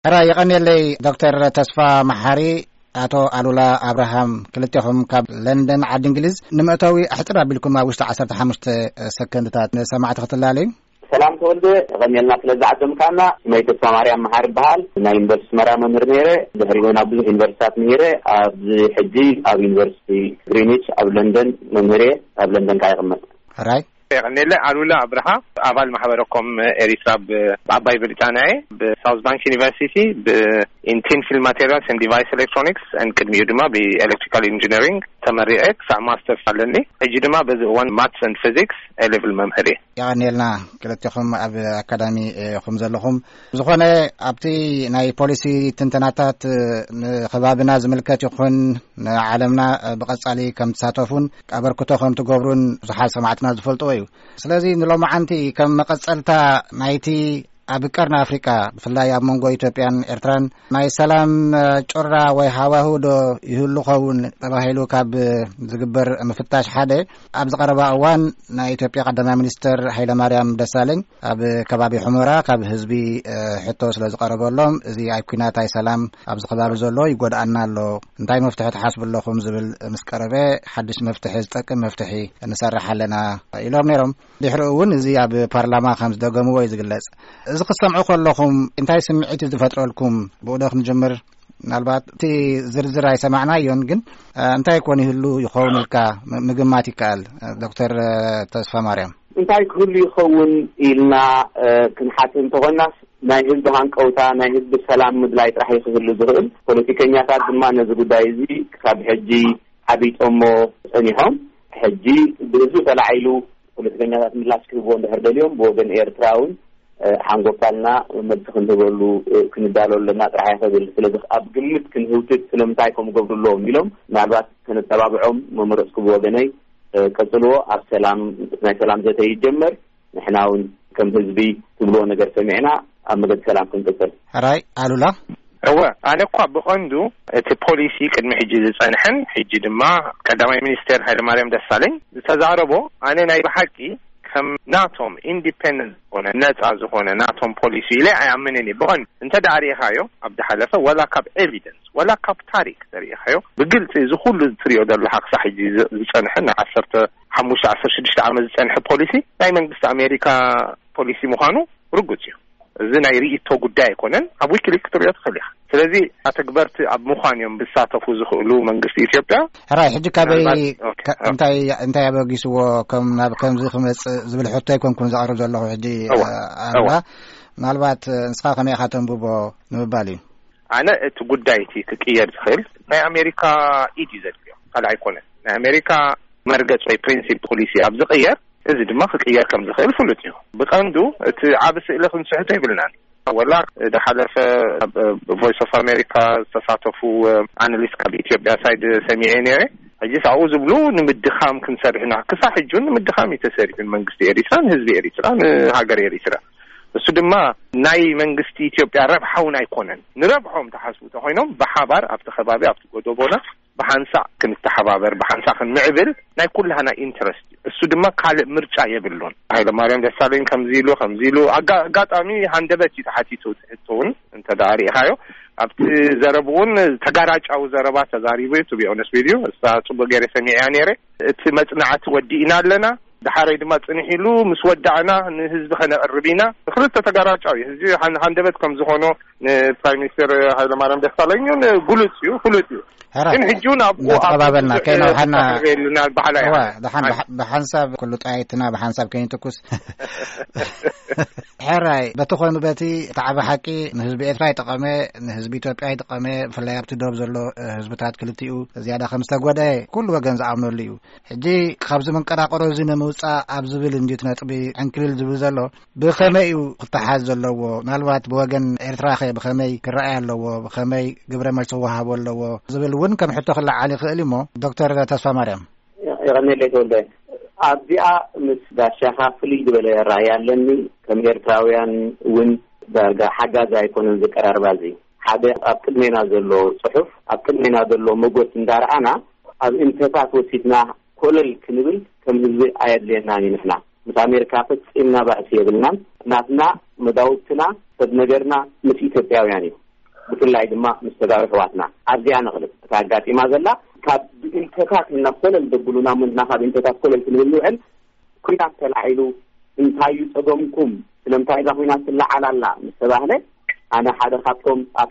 رأي يغني لي دكتور تصفى محاري أتو ألولا أبراهام كلتهم كاب لندن عاد إنجليز نمأتوي أحترى بالكم ما وشت 15 سكندات سمعت خطلالي سلام تولد غني لنا فلذ عدم كنا ما يتصفى مريم محارب بحال نا ينبرس مرام مرميرة بهريون أبو يونيفرسيتات ميرة أب حجي أب يونيفرسيتي غرينيتش أب لندن ممرة أب لندن كاي غمت راي يعني لا ألولا أبراهام أول محبركم إريترا بعباي بريطانيا بساوث بانك يونيفرسيتي in film materials and device electronics and كدمي يدما electrical engineering تمريئك ساع ماستر فعلني يجدما بز one maths and physics level ممهري يعني لنا كلتكم أب أكاديمي خمسة لهم زخونة أبتي ناي بوليسي تنتناتات خبابنا زملكات يخون عالمنا بقصالي كم تساتفون أبركتوهم تقبرون زحال سمعتنا زفلتوا ስለዚህ ንሎም ዓንቲ ከም መቀጸልታ ናይቲ ኣብ ቀርና ኣፍሪካ ብፍላይ ኣብ መንጎ ኢትዮጵያን ኤርትራን ናይ ሰላም ጮራ ወይ ሃዋህዶ ይህሉ ኸውን ተባሂሉ ካብ ዝግበር ምፍታሽ ሓደ ኣብ ዝቀረባ እዋን ናይ ኢትዮጵያ ቀዳማይ ሚኒስትር ሃይለማርያም ደሳለኝ ኣብ ከባቢ ሕሙራ ካብ ህዝቢ ሕቶ ስለ ዝቀረበሎም እዚ ኣብ ኩናታይ ሰላም ኣብ ዝኸባቢ ዘሎ ይጎዳኣና ኣሎ እንታይ መፍትሒ ተሓስብለኩም ዝብል ምስ ቀረበ ሓድሽ መፍትሒ ዝጠቅም መፍትሒ እንሰርሕ ኣለና ኢሎም ነይሮም ድሕሪ እውን እዚ ኣብ ፓርላማ ከም ዝደገምዎ ይዝግለጽ እዚ ክሰምዑ ከለኹም እንታይ ስምዒት ዝፈጥረልኩም ብኡደኽ ንጀምር ምናልባት እቲ ዝርዝር ኣይሰማዕናዮን ግን እንታይ ኮን ይህሉ ይኸውን ኢልካ ምግማት ይከኣል ዶክተር ተስፋ ማርያም እንታይ ክህሉ ይኸውን ኢልና ክንሓትን ተኾናስ ናይ ህዝቢ ሃንቀውታ ናይ ህዝቢ ሰላም ምድላይ ጥራሕ ይኽህሉ ዝኽእል ፖለቲከኛታት ድማ ነዚ ጉዳይ እዚ ካብ ሕጂ ዓብይ ጦሞ ፀኒሖም ሕጂ ብህዝቢ ተላዒሉ ፖለቲከኛታት ምላሽ ክህብዎ እንድሕር ደልዮም ብወገን ኤርትራውን ሓንጎፋልና መድስኽ እንተበሉ ክንዳሎ ለና ጥራሕ ይኽእል ስለዚ ኣብ ግምት ክንህውትት ስለምንታይ ከም ገብሩሎም ኢሎም ምናልባት ከነተባብዖም መምረፅ ክብወገነይ ቀጽልዎ ኣብ ሰላም ናይ ሰላም ዘተ ይጀመር ንሕና እውን ከም ህዝቢ ትብልዎ ነገር ሰሚዕና ኣብ መገድ ሰላም ክንቀጽል ራይ ኣሉላ أنا أقول بقندو البوليسي كده حجي زنحن حجي دما كدامي مينستر هايلماريام دسالين تزاربو أنا نايب حكي كم ناتهم independent هنا نات هنا ناتهم بوليسي لا يعملني بقن أنت داري هايو أبدا حلفة ولا كاب evidence ولا كاب تاريخ داري هايو بقلت إذا كل تريو ده الحق صح حجي زنحن عشرة حموش 10 عام زنح بوليسي دايما بس أمريكا بوليسي مخانو رجوتيو زين يريتو قداي كونن ابو كليك تريات خليها ስለዚህ አተግበርት ኣብ ሙኻንዮም ብሳተፉ ዝኽእሉ መንግስቲ ኢትዮጵያ ራይ ሕጂ ካበይ እንታይ ያበጊስዎ ከም ዝኽመጽ ዝብል ሕቶ ይኮንኩን ዝቐርብ ዘለኹ ሕጂ ኣላ ምናልባት ንስኻ ከመይ ኢኻ ተንብቦ ንምባል እዩ ኣነ እቲ ጉዳይ እቲ ክቅየር ዝኽእል ናይ ኣሜሪካ ኢድ እዩ ዘድልዮ ካልእ ኣይኮነን ናይ ኣሜሪካ መርገጽ ወይ ፕሪንሲፕ ፖሊሲ ኣብ ዝቕየር እዚ ድማ ክቅየር ከም ዝኽእል ፍሉጥ እዩ ብቐንዱ እቲ ዓብ ስእሊ ክንስሕቶ ይብልናን ولا ده حلف فويس اوف امريكا تصاطفوا اناليست كاب اثيوبيا سايد سميعيني اجيس اعوذ بلو نمدخام كنسرحنا كصاحجون نمدخام يتسري في منغست اريتران حزب اريتران هاجر اريترا እሱ ድማ ናይ መንግስቲ ኢትዮጵያ ረብሓውን ኣይኮነን ንረብሖም ተሓስቡ ተኾይኖም በሓባር ኣብቲ ከባቢ ኣብቲ ጎደቦና በሓንሳዕ ክንተሓባበር በሓንሳዕ ክንምዕብል ናይ ኩላና ኢንትረስት እሱ ድማ ካልእ ምርጫ የብሉን ሃይለማርያም ደሳለኝ ከምዚሉ አጋጣሚ ሃንደበት ተሓቲቱ ትህቶውን እንተ ዳሪ ሃዮ ኣብቲ ዘረቡን ተጋራጫው ዘረባ ተዛሪቡ ቱ ቢኦነስ ቪዲዮ እሳ ጽቡቅ ገረ ሰሚዓ ነይረ እቲ መጽናዕት ወዲኢና ኣለና دحاري دما صنيحلو مسودعنا نحزب خنا قربينا خلص تتغراچاو هزي هاندبت كم زهونو برايم مينستر هايلماريام دسالين غلوتيو ان هجونا ابو كاينو حنا لنا بحالا بحنسب كل طايتنا بحنسب كاين تكوس حراي بتخون بتي تعب حقي حزب إسرائيل تقامه حزب إثيوبيا تقامه فلا يبتدوب زلو حزبات كلتيو زياده 5 غداي كل وجن زعملو حجي خبز من قراقرو زينمو ኣብዝብል እንዴት ነጥቢ አንክልል ዝብል ዘሎ ብኸመይ ክተሓዝ ዘለዎ ምናልባት ብወገን ኤርትራ ብኸመይ ክረኣይ ኣለዎ ብኸመይ ግብረ መልሲ ወሃብ ኣለዎ ዝብል እውን ከም ሕቶ ክላዓሊ ክእል እሞ ዶክተር ተስፋ ማርያም ይغنيلي ተወልደ ኣብዚኣ ምስ ጋሻኻ ፍልይ ዝበለ ራእይ ኣለኒ ከም ኤርትራውያን እውን ዳርጋ ሓጋዝ ኣይኮነን ዝቀራርባዚ ሓደ ኣብ ቅድሜና ዘሎ ጽሑፍ ኣብ ቅድሜና ዘሎ መጎት እንዳርኣና ኣብ እንተታት ወሲድና كلل كنبل كم نزوي آيات لنا نحنا مس أمريكا فت إننا بأسيا بلنا ناتنا مداوتنا فد نجرنا مس إثيوبيا يعني ብፍላይ ድማ ምስ ተጋሩ ሕዋትና ኣብዚያ ንቕልብ ታጋጢማ ዘላ ካብ ኢንተታት እናፈለን ደብሉና ምንና ካብ ኢንተታት ኮለን ትልውዕል ኩናት ተላዒሉ እንታይ ፀገምኩም ስለምታይ ዛ ኩናት ትለዓላላ ምስ ተባህለ ኣነ ሓደ ካብቶም ኣብ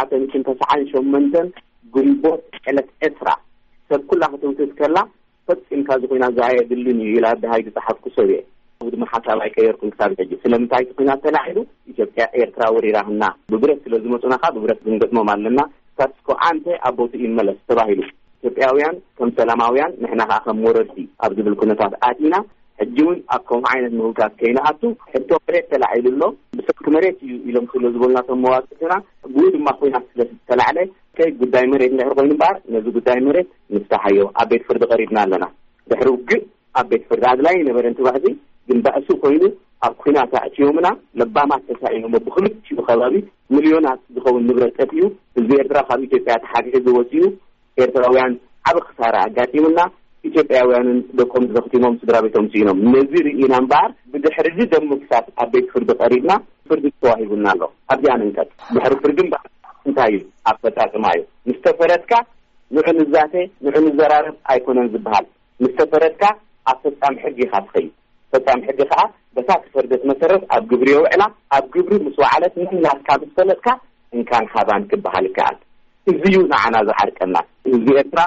1998 ግንቦት ዕለት ዕስራ ሰብ ኩላ ክትውትት ከላ ፈፂምካ ዝኾና ዛየድልን እዩ ኢላ ብሃይዲ ጸሓፍኩ ሰብ እየ ድማ ሓሳብ ኣይቀየርኩን ክሳብ ሕጂ ስለምንታይ ኩናት ተላዒሉ ኢትዮጵያ ኤርትራ ወሪራህና ብብረት ስለዝመፁናኻ ብብረት ዝንገጥሞም ኣለና ስታትስኮ አንተ ኣቦቱ ይመለስ ተባሂሉ ኢትዮጵያውያን ከም ሰላማውያን ንሕና ከዓ ከም ወረድቲ ኣብ ዝብል ኩነታት ኣቲና ሕጂ እውን ኣብ ከምኡ ዓይነት ምህውታት ከይነኣቱ ሕቶ መሬት ተላዒሉሎ ብሰብቲ መሬት እዩ ኢሎም ስለ ዝበሉናቶም መዋቅትና ብኡ ድማ ኩናት ስለዝተላዕለ ከይ ጉዳይ መሬት ንድሕሪ ኮይኑ እምበር ነዚ ጉዳይ መሬት ንፍታሓዮ ኣብ ቤት ፍርዲ ቀሪብና ኣለና ድሕሪ ውግእ ኣብ ቤት ፍርዲ ኣድላይ ነበረ እንትባሕዚ ግን ባእሱ ኮይኑ ኣብ ኩናት ኣእትዮምና ለባማት ተሳኢኖሞ ብክልቲኡ ከባቢ ሚልዮናት ዝኸውን ንብረት ጠፍዩ ህዝቢ ኤርትራ ካብ ኢትዮጵያ ተሓጊሑ ወፂኡ ኤርትራውያን ዓብ ክሳራ ኣጋጢሙና ኢትዮጵያውያንን ደቆም ዘኽቲሞም ስድራ ቤቶም ሲኢኖም ነዚ ርኢና እምበር ብድሕሪ ደም ምፍሳስ ኣብ ቤት ፍርዲ ቀሪብና ፍርዲ ተዋሂቡና ኣሎ ኣብዚኣ ንንቀጥ ድሕሪ ፍርዲ እምበር እንታይ እዩ ኣፈጻጽማ እዩ ምስተፈረድካ ንዕንዛተ ንዕንዘራረብ ኣይኮነን ዝበሃል ምስተፈረድካ ኣብ ፈጻሚ ሕጊ ኢኻ ትኸይድ ፈጻሚ ሕጊ ከዓ በታ ትፈርደት መሰረት ኣብ ግብሪ የውዕላ ኣብ ግብሪ ምስ ወዓለት ንናትካ ምስተፈለጥካ እንካን ሓባን ክበሃል ይከኣል እዚዩ ንዓና ዝዓርቀና ህዝቢ ኤርትራ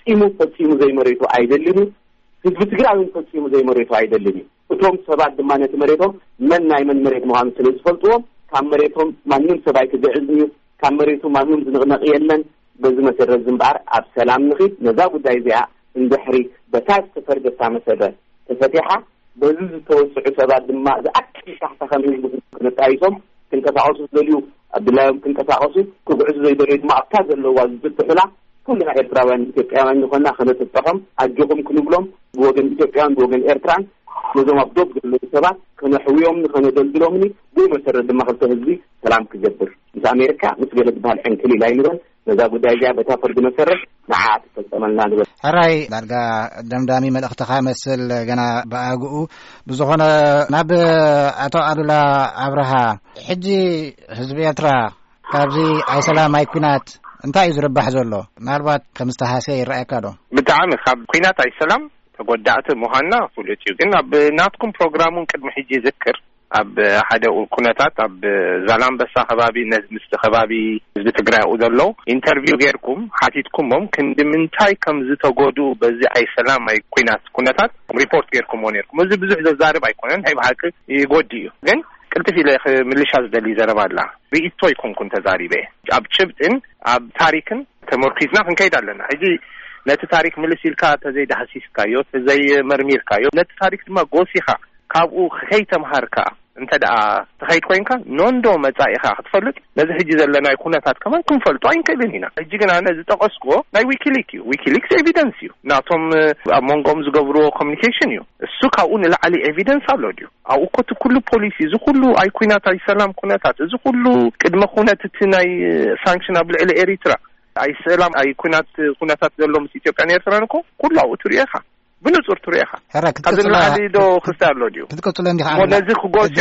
ፈፂሙ ዘይመሬቱ ኣይደልን ህዝቢ ትግራይ ፈፂሙ ዘይመሬቱ ኣይደልን እቶም ሰባት ድማ ነቲ መሬቶም መን ናይ መን መሬት ምዃኑ ስለ ዝፈልጥዎም ካብ መሬቶም ማንም ሰብ ኣይክግዕዝን እዩ ካብ መሬቱ ማንም ዝንቕነቕ የለን በዚ መሰረት ዝምበኣር ኣብ ሰላም ንኺድ ነዛ ጉዳይ እዚኣ እንድሕሪ በታ ዝተፈርደታ መሰረት ተፈቲሓ በዚ ዝተወስዑ ሰባት ድማ ዝኣክል ታሕታ ከም ህዝቢ ክንጣይሶም ክንቀሳቐሱ ዝደልዩ ኣብላዮም ክንቀሳቐሱ ክጉዕዙ ዘይደልዩ ድማ ኣብታ ዘለዋ ዝፍትሑላ ኩልና ኤርትራውያን ኢትዮጵያውያን ዝኾንና ክነጥጠሖም ኣጆኹም ክንብሎም ብወገን ኢትዮጵያውያን ብወገን ኤርትራን ነዞም ኣብ ዶብ ዘለዉ ሰባት ክነሕውዮም ንኸነደልድሎምኒ ብኡ መሰረት ድማ ክልተ ህዝቢ ሰላም ክገብር ምስ ኣሜሪካ ምስ ገለ ዝበሃል ዕንክል ኢላ ይንበል ነዛ ጉዳይ እዚኣ በታ ፍርዲ መሰረት ንዓ ትፈፀመልና ንበል ሕራይ ዳርጋ ደምዳሚ መልእኽትኻ መስል ገና ብኣግኡ ብዝኾነ ናብ ኣቶ ኣሉላ ኣብርሃ ሕጂ ህዝቢ ኤርትራ ካብዚ ኣይ ሰላም ኣይ ኩናት እንታይ እዩ ዝርባሕ ዘሎ ምናልባት ከም ዝተሃስየ ይረአየካ ዶ ብጣዕሚ ካብ ኩናት ኣይ ሰላም ተጎዳእቲ ምዃንና ፍሉጥ እዩ ግን ኣብ ናትኩም ፕሮግራሙን ቅድሚ ሕጂ ይዝክር ኣብ ሓደ ኩነታት ኣብ ዛላምበሳ ከባቢ ምስቲ ከባቢ ህዝቢ ትግራይ ዘሎ ኢንተርቪው ጌርኩም ሓቲትኩሞም ክንድምንታይ ከም ዝተጎዱ በዚ ኣይ ሰላም ኣይ ኩነታት ሪፖርት ጌርኩም ነርኩም እዚ ብዙሕ ዘዛርብ ኣይኮነን ሃይ ብሓቂ ይጎዲ እዩ ግን ቅልጥፍ ኢለ ምልሻ ዝደሊ ዘረባ ኣላ ርእቶ ይኩንኩን ተዛሪበ ኣብ ጭብጥን ኣብ ታሪክን ተመርኪዝና ክንከይድ ኣለና ሕጂ ነቲ ታሪክ ምልስ ኢልካ ተዘይዳሃሲስካዮ ተዘይመርሚርካዮ ነቲ ታሪክ ድማ ጎሲኻ ካብኡ ከይተምሃርካ እንተ ደኣ ተኸይድ ኮይንካ ኖንዶ መጻኢኻ ክትፈልጥ ነዚ ሕጂ ዘለናይ ኩነታት ከመይ ክንፈልጦ ኣይንክእልን ኢና ሕጂ ግን ኣነ ዝጠቐስክዎ ናይ ዊኪሊክ እዩ ዊኪሊክስ ኤቪደንስ እዩ ናቶም ኣብ መንጎም ዝገብርዎ ኮሚኒኬሽን እዩ እሱ ካብኡ ንላዕሊ ኤቪደንስ ኣሎ ድዩ ኣብኡ እኮ እቲ ኩሉ ፖሊሲ እዚ ኩሉ ኣይ ኩናት ኣይ ሰላም ኩነታት እዚ ኩሉ ቅድመ ኩነት እቲ ናይ ሳንክሽን ኣብ ልዕሊ ኤሪትራ ኣይ ሰላም ኣይ ኩነታት ዘሎ ምስ ኢትዮጵያን ኤርትራን እኮ ኩሉ ኣብኡ ትሪኢኻ ብንጹር ትሪኢኻ ኣብዚ ንላዕሊ ዶ ክስታ ኣሎ ድዩ ክትቅፅለኒ ኻ ነዚ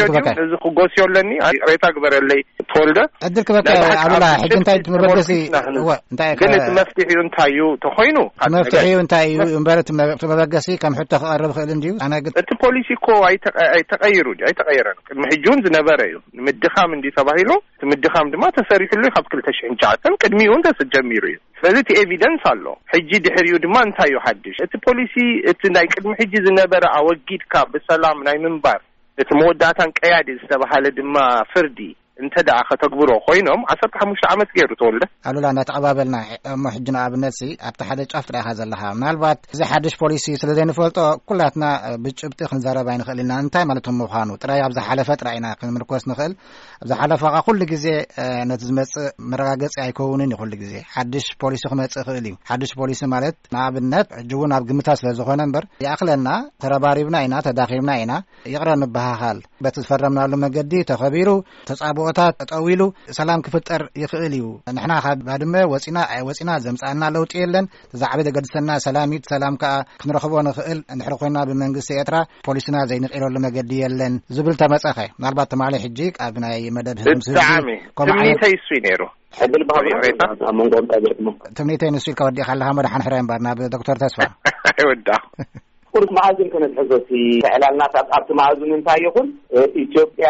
ክጎስዮ ኣለኒ ሬታ ግበረለይ ተወልደ ዕድል ክበካ ኣሉላ ሕጂ እንታይ ትመበገሲ እንታይ ግን እቲ መፍትሒኡ እንታይ እዩ ተኾይኑ መፍትሒኡ እንታይ እዩ እምበር እቲ መበገሲ ከም ሕቶ ክቐርብ ክእል እንድዩ ኣነ ግን እቲ ፖሊሲ እኮ ኣይተቐይሩ ድዩ ኣይተቐይረን ቅድሚ ሕጂ እውን ዝነበረ እዩ ንምድኻም እንዲ ተባሂሉ እቲ ምድኻም ድማ ተሰሪሕሉ ካብ 2009 ቅድሚኡን ተጀሚሩ እዩ ስለዚ እቲ ኤቪደንስ ኣሎ ሕጂ ድሕሪኡ ድማ እንታይ እዩ ሓድሽ እቲ ፖሊሲ እቲ ናይ ቅድሚ ሕጂ ዝነበረ ኣወጊድካ ብሰላም ናይ ምንባር እቲ መወዳእታን ቀያዲ ዝተባሃለ ድማ ፍርዲ እንተ ደኣ ከተግብሮ ኮይኖም 15 ዓመት ገይሩ ተወልደ ኣሉላ እናተቐባበልና እሞ ሕጂ ንኣብነት ኣብቲ ሓደ ጫፍ ጥራይኻ ዘለኻ ምናልባት እዚ ሓድሽ ፖሊሲ ስለ ዘይንፈልጦ ኩላትና ብጭብጢ ክንዘረባ ይንኽእል ኢና እንታይ ማለት ምዃኑ ጥራይ ኣብ ዝሓለፈ ጥራይና ክንምርኮስ ንኽእል ኣብ ዝሓለፈ ኸ ኩሉ ግዜ ነቲ ዝመፅእ መረጋገፂ ኣይከውንን እዩ ኩሉ ግዜ ሓድሽ ፖሊሲ ክመፅእ ይኽእል እዩ ሓድሽ ፖሊሲ ማለት ንኣብነት ሕጂ እውን ኣብ ግምታት ስለ ዝኾነ እምበር ይኣኽለና ተረባሪብና ኢና ተዳኺምና ኢና ይቕረ ንበሃኻል በቲ ዝፈረምናሉ መገዲ ተኸቢሩ ተጻብኦ ጸወታት ጠዊሉ ሰላም ክፍጠር ይኽእል እዩ ንሕና ካብ ባድመ ወፂና ዘምጻና ለውጥ የለን ተዛዕበ ተገድሰና ሰላሚት ሰላም ከ ክንረኽቦ ንኽእል እንድሕር ኮይና ብመንግስቲ ኤርትራ ፖሊስና ዘይንቕለሉ መገዲ የለን ዝብል ተመጸኸ ምናልባት ተማለ ሕጂ ኣብ ናይ መደብ ህዝቢ ኮማዕተይ እሱ ነይሩ حبل بهريتا من قوم تاجركم تمنيتين نسيل كودي خلها مدحن حرام بارنا دكتور تسفى يودع قلت معازم كانت حزتي اعلاننا ابت معازم انتاي يكون ኢትዮጵያ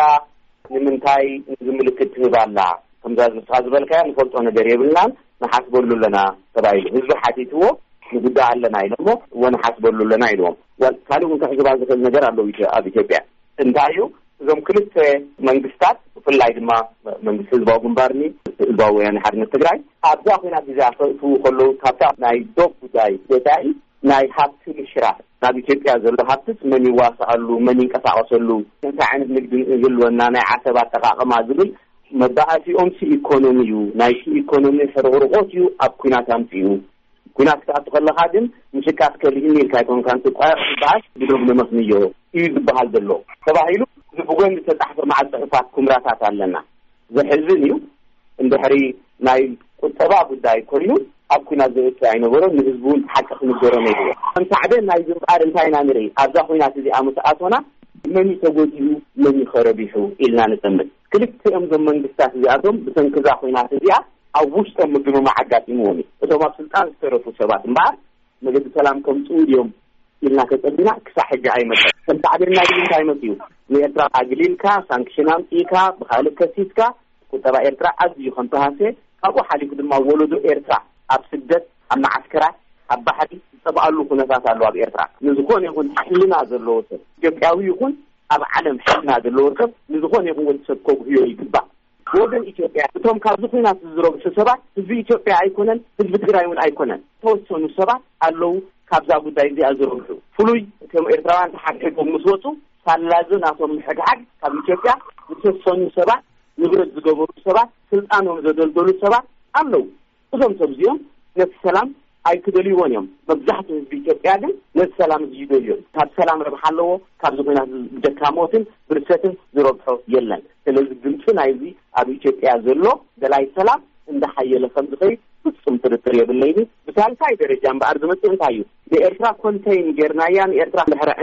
ንምንታይ ዝምልክት ህባላ ከምዛዝ መስራዝበልካ ንፈልጦ ነገር የብልናን ንሓስበሉለና ተባይሉ ህዝቢ ሓቲትዎ ንጉዳ ኣለና ኢሎሞ ወንሓስበሉለና ኢሎም ካልኡን ከሕዝባ ዝኽእል ነገር ኣለው ኣብ ኢትዮጵያ እንታዩ እዞም ክልተ መንግስታት ብፍላይ ድማ መንግስቲ ህዝባዊ ግንባርኒ ህዝባዊ ወያነ ሓርነት ትግራይ ኣብዛ ኮይና ቢዛፈቱ ከለው ካብታ ናይ ዶብ ጉዳይ ደታይ ናይ ሃብቲ ምሽራት ናብ ኢትዮጵያ ዘሎ ሃብትስ መን ይዋሳሉ መን ይንቀሳቀሰሉ እንታይ ዓይነት ንግዲ ይህልወና ናይ ዓሰብ አጠቃቀማ ዝብል መባእቲኦም ኢኮኖሚዩ ናይ ኢኮኖሚ ፈርغርቆት እዩ ኣብ ኩናት ኣምፅኡ ኩናት ከተኸለኻ ግን ምሽቃት ከልኢኒ ካይኮን ካንተ ቋፍ ባስ ብዶብ ለመስንዮ እዩ ዝበሃል ዘሎ ተባሂሉ ዝብጎን ተጻሕፈ ማዕጽፋት ኩምራታት ኣለና ዘሕዝን እዩ እንድሕሪ ናይ ቁጠባ ጉዳይ ኮይኑ ኣብ ኩናት ዘእቲ ኣይነበሮ ንህዝቡን ሓቂ ክንገሮ ነይሩ እንታዕደ ናይ ዝምቃር እንታይና ንርኢ ኣብዛ ኩናት እዚ ኣመሰኣቶና መን ተጎዲኡ መን ይኸረቢሑ ኢልና ንጥምት ክልቲኦም ዞም መንግስታት እዚኣቶም ብሰንክዛ ኩናት እዚኣ ኣብ ውሽጦም ምግብማ ኣጋጢምዎም እቶም ኣብ ስልጣን ዝተረፉ ሰባት እምበር መገዲ ሰላም ከምፅኡ ድዮም ኢልና ከፀቢና ክሳብ ሕጂ ኣይመፅን እንታዕደና ግን እንታይ መፅኡ ንኤርትራ ኣግሊልካ ሳንክሽን ኣምፂኢካ ብካልእ ከሲስካ ቁጠባ ኤርትራ ኣዝዩ ከምተሃሰ ካብኡ ሓሊፉ ድማ ወለዶ ኤርትራ ኣብ ስደት ኣብ ማዓስከራት ኣብ ባሕሪ ዝፀብኣሉ ኩነታት ኣሎ ኣብ ኤርትራ ንዝኾነ ይኹን ሕልና ዘለዎ ሰብ ኢትዮጵያዊ ይኹን ኣብ ዓለም ሕልና ዘለዎ ሰብ ንዝኾነ ይኹን ወዲ ሰብ ከጉህዮ ይግባእ ወገን ኢትዮጵያ እቶም ካብዚ ኩናት ዝረብሑ ሰባት ህዝቢ ኢትዮጵያ ኣይኮነን ህዝቢ ትግራይ እውን ኣይኮነን ተወሰኑ ሰባት ኣለዉ ካብዛ ጉዳይ እዚኣ ዝረብሑ ፍሉይ እቶም ኤርትራውያን ተሓጊሖም ምስ ወፁ ሳላዞ ናቶም ምሕግሓግ ካብ ኢትዮጵያ ዝተወሰኑ ሰባት ንብረት ዝገበሩ ሰባት ስልጣኖም ዘደልደሉ ሰባት ኣለዉ እዞም ሰብ እዚኦም ነቲ ሰላም ኣይክደልይዎን እዮም መብዛሕትኡ ህዝቢ ኢትዮጵያ ግን ነቲ ሰላም ዝይደልዩ ካብ ሰላም ረብሓ ኣለዎ ካብዚ ኩናት ደካሞትን ብርሰትን ዝረብሖ የለን ስለዚ ድምፂ ናይዚ ኣብ ኢትዮጵያ ዘሎ ደላይ ሰላም እንዳሓየለ ከም ዝኸይድ ፍጹም ጥርጥር የብለይኒ ብሳልሳይ ደረጃ እምበኣር ዝመፅእ እንታይ እዩ ንኤርትራ ኮንቴይን ጌርናያ ንኤርትራ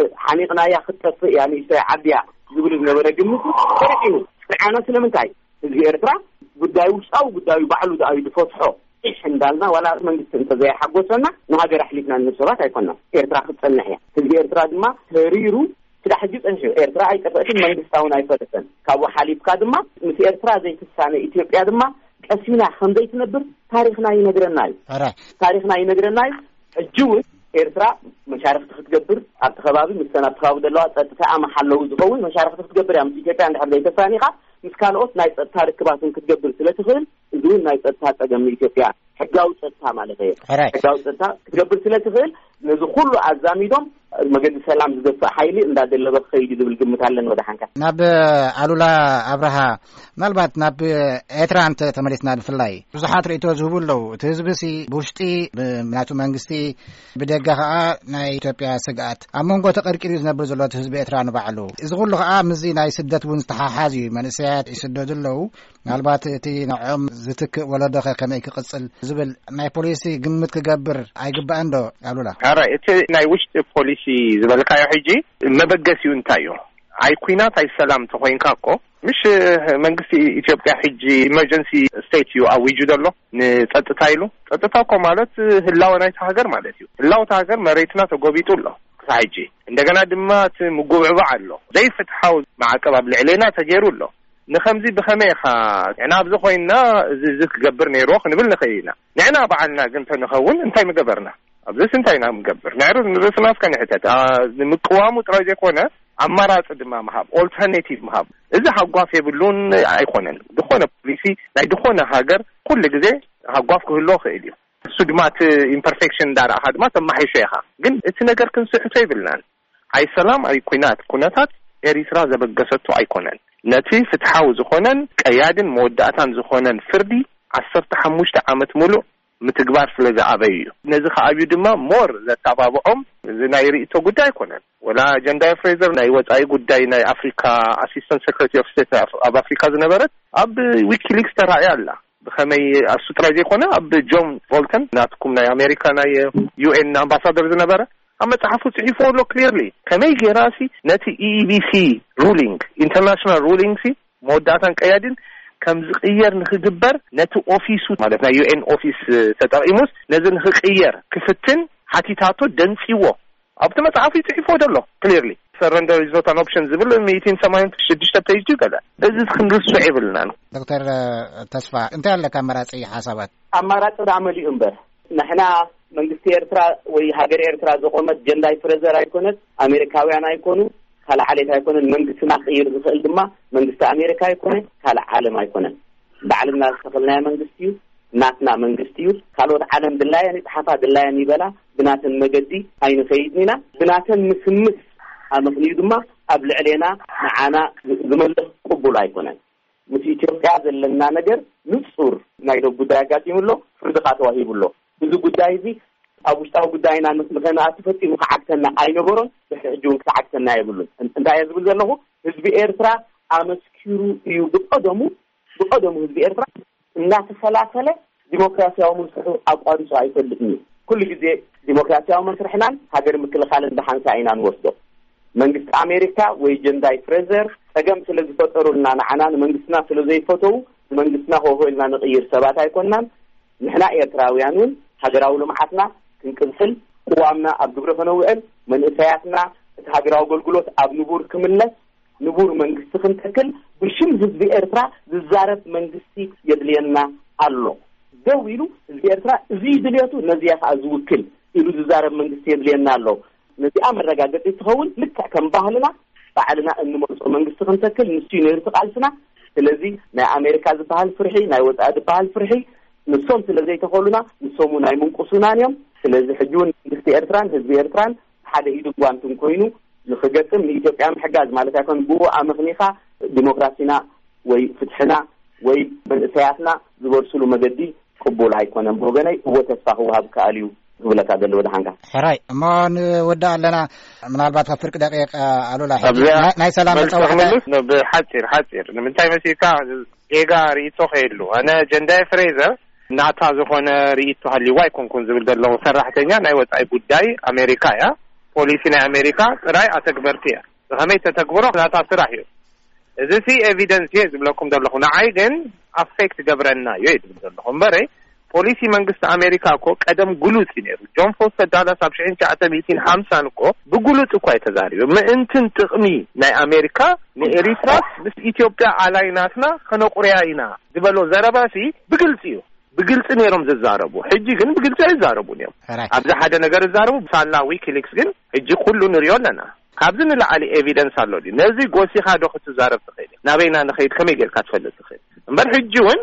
ሓኒቕናያ ክትጠፍእ እያ ንእሽተይ ዓድያ ዝብል ዝነበረ ግምት ተረቂኑ ስዓና ስለምንታይ ህዝቢ ኤርትራ ጉዳዩ ውሽጣዊ ጉዳዩ ባዕሉ ዳኣዩ ዝፈትሖ إيش هندالنا ولا من جسم زي حقوسنا نهاجر حليفنا النسبات هيكوننا إيرترا خط الناحية تجي إيرترا دما تريرو كده حجيب إنشوا إيرترا أي كفاية من جستاون أي فترة كابو حليف كادما مثل إيرترا زي السنة إثيوبيا دما كأسينا خمدة نبر تاريخنا ينقرناي تاريخنا ينقرناي الجوز إيرترا مشارف تخبر أتخبابي مثلا تخاب دلوقتي تتفاعل محله وزقوي مشارف تخبر يا إثيوبيا عند حد يتفانيقة مسكالوت نايت تاريخ كباسن كتقبل سلسلة يقولون نايت تاريخ إثيوبيا حجاو تصتا مالته حجاو تصتا تقبل سلسلة نزخل عزاميدهم مجد السلام زدفع حيلي إن دل بخير يدبل جمة علن ودحنك ناب علولا أبرها نالبات ناب إتران تمريسنا الفلاي زحات ريتو زهول لو تزبسي بوشتي مناتو منجستي بدقها ناي إثيوبيا سقات أمونغو تقركيز نبرز الله تزب إتران بعلو إزغول لها مزي ناي سدت ونستحا حازي من سيات يسدد له نالبات تي نعم زتك ولا دخل كما يقصل زبل ناي بوليسي قمت كجبر أي جبا عنده علولا هرا ناي وش بوليسي زبالك يا حجي ما بقى سيونتايو أي كوينات أي سلام تخوين كاكو مش منقسي إثيوبيا حجي emergency state يو أو يجود الله نتتايلو تتتاكو مالت هلاو ناي تهاجر مالتيو هلاو تهاجر مريتنا تقوبيتو الله حجي عندنا دمات مقوع بعلو زي فتحاو مع كباب العلينا تجيرو الله نخمزي بخميخا يعني أبزو خوينا زيك قبرني روخ نبل نخينا نعنا بعلنا قمت نخون انتاي مقبرنا أبزس انتاينا مقبر نعرض نبس ناس كان يحتاج مقوام وتراجع كونه أمارات دما مهاب alternative مهاب إذا هقاف يبلون أيقونن دخونا بوليسي لا دخونا هاجر كل جزء هقاف كله خيلي سدمات imperfection دار أحد ما تم حي شيخا قل إتناجر كنسح تيبلنا أي سلام أي كوناتات إريسرا زبقسطو أيقونن نتي فتحاو زخونن كيادن مودعتان زخونن فردي 15 عامت ملو متجبر فلذا عبيه نزخ عبيه دما مور زتابعهم زناي رئيسو قداي كونن ولا جنداي فريزر ناي وطاي قداي ناي أفريقيا أسيستنت سكرتري أوف ستيت أب أفريقيا زنبرت أب ويكيليكس تراعي الله بخمي السوتراجي كونه أب جون فولتن ناتكم ناي أمريكا ناي UN أمباسادر زنبرت أما تحفظ صحيفه له كليرلي كمي جراسي نتي EBC ruling international ruling سي موداتن قيادين كم زقير نخدبر نتو أوفيسو مالتنا UN أوفيس تتقيموس نزل نخير كفتن حتيتاتو دنسيوه أبتما تعافي صحيفه ده له كليرلي surrender is not an option زبل 286 بيج دي كذا لازم خندل صعب لنا دكتور تصفى انت لك امارات اي حسابات امارات عملي انبر نحنا መንግስት ኤርትራ ወይ ሀገር ኤርትራ ዘቆመት ጀንዳይ ፍሬዘር አይኮነት አሜሪካውያን አይኮኑ ካለ ዓለም አይኮነን መንግስትና ቀይር ዝፈል ድማ መንግስት አሜሪካ አይኮነ ካለ ዓለም አይኮነ በዓለምና ተፈልና መንግስት እዩ ናትና መንግስት እዩ ካልወት ዓለም ድላያኒ ተሓፋ ድላያኒ ይበላ ብናተን መገዲ አይነ ፈይድኒና ብናተን ምስምስ አመክኒ ድማ አብልዕሌና ማዓና ዝመለስ ቅቡል አይኮነን ምስ ኢትዮጵያ ዘለና ነገር ንጹር ናይዶ ጉዳይ አጋጥሙሎ ፍርድካ ተዋሂብሎ ብዙ ጉዳይ እዚ አውሽታው ጉዳይና መስመከና አትፈጥሙ ከዓክተና አይነበሮን በሕጁን ከዓክተና ይብሉ እንታይ ያዝብል ዘለኹ ህዝቢ ኤርትራ አመስኪሩ እዩ በቀደሙ ህዝቢ ኤርትራ እና ተፈላፈለ ዲሞክራሲያዊ መስርሑ አቋሪጾ አይፈልግም ኩሉ ጊዜ ዲሞክራሲያዊ መስርሕናን ሀገር ምክልኻልን በሐንሳ አይናን ወስዶ መንግስት አሜሪካ ወይ ጀንዳይ ፍሬዘር ተገም ስለዚህ ፈጠሩና ናዓናን መንግስትና ስለዚህ ፈተው መንግስትና ሆሆልና ንቀይር ሰባት አይኮናን ንሕና ኤርትራውያኑን ሀገራው ለማዓትና ክንቅልፍል ቋምና አብግብረ ፈነውዕል መንእሰያትና ሀገራው አገልግሎት አብንቡር ክምለስ ንቡር መንግስት ክንተክል ብሽም ህዝቢ ኤርትራ ዝዛረብ መንግስቲ የድልየና አሎ ደውይሉ ህዝቢ ኤርትራ እዚ ድልየቱ ነዚያ አዝውክል ኢሉ ዝዛረብ መንግስቲ የድልየና አሎ ነዚያ መረጋገጥ ይተኸውን ልክ ከም ባህልና ባዓልና እንመርጾ መንግስት ክንተክል ንሱ ይነርት ቃልስና ስለዚህ ናይ አሜሪካ ዝበሃል ፍርሒ ናይ ወጣ ዝበሃል ፍርሒ ንሶም ስለዚህ ተቆሉና ንሶሙ ናይ መንቁሱናንዮም ስለዚህ ሕጁን መንግስት ኤርትራን ህዝቢ ኤርትራን ሓደ ኢዱ ጓንቱን ኮይኑ ንኽገጥም ንኢትዮጵያ ምሕጋዝ ማለት አይኮን ብኡ አመኽኒኻ ዲሞክራሲና ወይ ፍትሕና ወይ መንእሰያትና ዝበርሱሉ መገዲ ቅቡል አይኮነን ብወገነይ እወ ተስፋ ክወሃብ ከኣልዩ ዝብለካ ዘሎ ወደ ሓንካ ሕራይ እሞን ወዳ ኣለና ምናልባት ፍርቅ ደቂቅ ኣሉላ ናይ ሰላም መፀውዕት ብሓፂር ንምንታይ መሲካ ጌጋ ርኢቶ ኸየሉ ኣነ ጀንዳይ ፍሬዘር ናታ ዝኾነ ርኢቶ ሃሊዋ ይኮንኩን ዝብል ዘለኹ ሰራሕተኛ ናይ ወፃኢ ጉዳይ አሜሪካ እያ ፖሊሲ ናይ አሜሪካ ጥራይ ኣተግበርቲ እያ ብኸመይ ተተግብሮ ናታ ስራሕ እዩ እዚ ሲ ኤቪደንስ እየ ዝብለኩም ዘለኹ ንዓይ ግን ኣፌክት ገብረና እዩ ዝብል ዘለኹ እምበረይ ፖሊሲ መንግስት አሜሪካ እኮ ቀደም ጉሉጽ ነይሩ ጆን ፎስተር ዳላስ ኣብ 1950 እኮ ብጉሉጽ እኮ የተዛሪቡ ምእንትን ጥቕሚ ናይ አሜሪካ ንኤሪትራ ምስ ኢትዮጵያ አላይናትና ከነቁርያ ኢና ዝበሎ ዘረባሲ ብግልጽ እዩ بقلت نيرم ززاربو حجي جن بقلت ززاربو نيوم أبدا حدا نجار ززاربو بسالنا ويكيليكس جن حجي كله نريون لنا كابزن لا علي إيفيدنس على لودي نزي قوسي خادو خد ززارب تخيلي نبينا نخيل كميجل كاتفل تخيل مبر حجيون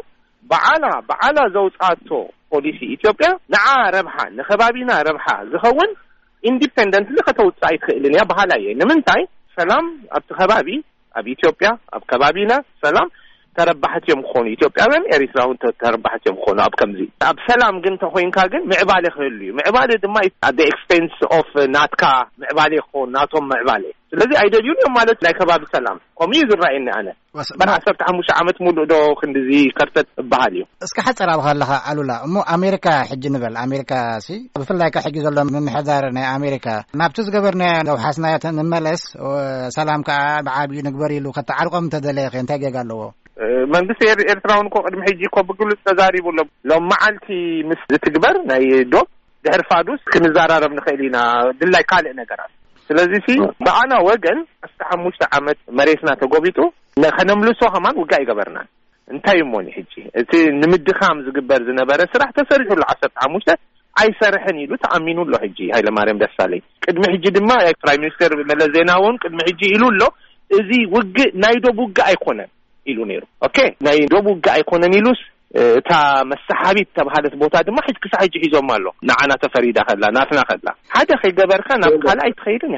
بعلا زوج آتو بوليسي إثيوبيا نعا ربحا نخبابينا ربحا زخون independent لخطوت سايت خيلين يا بحالاي نمنتاي سلام أب خبابي أب إثيوبيا أب خبابينا سلام تربحت يوم خون إثيوبيا إريتراون تربحت يوم خون أب كمزي أب سلام جنت خوين كاجن معبالي خيلي معبالي دماء at the expense of ناتكا معبالي خون ناتهم معبالي الذي أيضا يوم مالت لا كباب سلام قميز الرأينا أنا أنا أصبت عموش عمت مولو دو خندزي كرتت بحاليو اسك حتى رابها لها قالوا لا مو أمريكا حج نبل أمريكا سي بفل لايك حج زلهم من حذارنا أمريكا نابتز قبرنا لو حسنا نملس وسلام كعب عابي نقبري لو خط عرقم تدليخ ينتاجي قال له መንግስት ኤርትራውን እኮ ቅድም ሄጂ እኮ ብግልጽ ተዛሪቡ ሎ ማዓልቲ ምስ ዝትግበር ናይ ዶ ድሕርፋዱስ ክንዛራረብ ንኽእሊና ድላይ ካልእ ነገራት ስለዚህ ሲ በአና ወገን 15 ዓመት መሬትና ተጎቢጡ ነኸነምልሶ ኸማን ውጋ ይገበርና እንታይ ሞኒ ሄጂ እቲ ንምድኻም ዝግበር ዝነበረ ስራሕ ተሰሪሑሉ 15 ኣይሰርሕን ኢሉ ተኣሚኑሎ ሄጂ ሃይለማርያም ደሳለኝ ቅድም ሄጂ ድማ ፕራይም ሚኒስተር መለስ ዜናውን ቅድም ሄጂ ኢሉሎ እዚ ውግ ናይዶ ውግ ኣይኮነን ኢሉ ነይሩ ኦኬ ናይ ዶቡጋ አይኮነን ኢሉስ ታ መሳሐቢት ተባሃለት ቦታ ድማ ሕጅ ክሳሕ ሂዞም ኣሎ ንዓና ተፈሪዳ ከላ ናትና ከላ ሓደ ኸይገበርካ ናብ ካልእ ኣይትኸይድን ኢኻ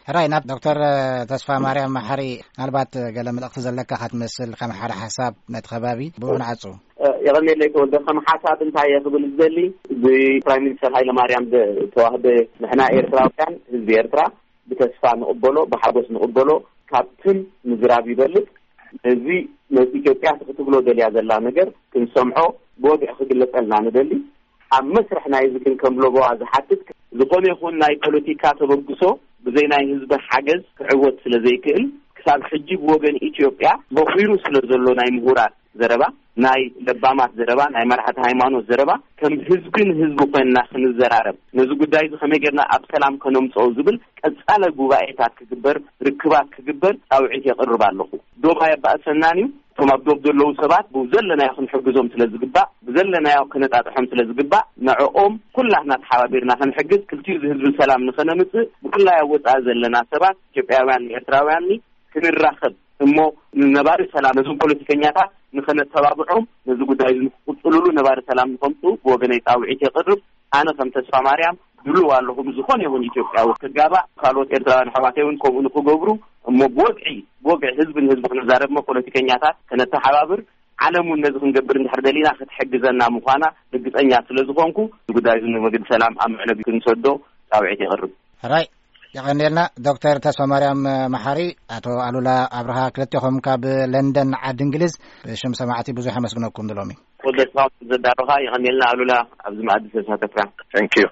راينا دكتور تسفى مريم محري نالبات قال ملقت زلك خاتمسل كم حدا حساب نتخبابي بون عصو يغني لك ود كم حساب انت يقبل الزلي برايم مينستر هايله مريم توهب نحنا ايرتراويان حزب ايرترا بتسفى نقبله بحبس نقبله كابتن مزراب يبلغ እዚህ ኢትዮጵያ ተከትሎ ደልያ ዘላ ነገር ክንሰምዖ ቦግ አخذለት አልና ነደሊ ኣብ መስርሕ ናይ ዝክን ከምብሎ በዋዝ ሓትት ዝኾነ ይኹን ናይ ፖለቲካ ተበግሶ ብዘይናይ ህዝብ ሓገዝ ክዕወት ስለ ዘይክእል ክሳብ ሕጂ ወገን ኢትዮጵያ በኺሩ ስለ ዘሎ ናይ ምሁራት ዘረባ ናይ ለባማት ዘረባ ናይ መራሕቲ ሃይማኖት ዘረባ ከም ህዝብን ህዝብ ኮይና ክንዘራረብ ነዚ ጉዳይ ዝኸመገርና ኣብ ሰላም ከነምጽኦ ዝብል ቀጻለ ጉባኤታት ክግበር ርክባት ክግበር ጣውዒት ይቅርብ ኣለኹ ዶባ ይባሰናኒው ተማብዶብ ደለው ሰባት ብዘለና ይኹን ሕግዞም ስለ ዝግባእ ብዘለና ያው ከነጣጥሖም ስለ ዝግባእ ንዕኦም ኩላህና ተሓባቢርና ክንሕግዝ ክልቲኡ ህዝብ ሰላም ንኸነምጽእ ብኩላ ያወጣ ዘለና ሰባት ኢትዮጵያውያን ኤርትራውያን ክንራኸብ እሞ ነባሪ ሰላም ነዞም ፖለቲከኛታት ንኸነተባብዖም ነዚ ጉዳይ ዝቁጽሉሉ ነባሪ ሰላም ንኸምጡ ወገነይ ጣውዒት ይቅርብ ኣነ ከም ተስፋ ማርያም ድሉ ኣለኹም ዝኾነ ይሁን ኢትዮጵያዊ ክጋባ ካልኦት ኤርትራውያን ሓባቴውን ከምኡ ንክገብሩ እሞ ቦግዒ ህዝብን ህዝብ ክንዛረብ ፖለቲከኛታት ከነተሓባብር ዓለሙን ነዚ ክንገብር እንድሕር ደሊና ክትሕግዘና ምዃና ርግጠኛ ስለ ዝኾንኩ ጉዳይ ዝንመግድ ሰላም ኣብ ምዕነብ ክንሰዶ ጣውዒት ይቅርብ ራይ يغنيلنا دكتور تسفى مريم محري أتو ألولا أبرها كلتهم كاب لندن عاد إنجليز شم سماعتي بزوحة مسكنكم دلومي قلت لهم زداروها يغنيلنا ألولا أبز معد سيسها تفرع. Thank you.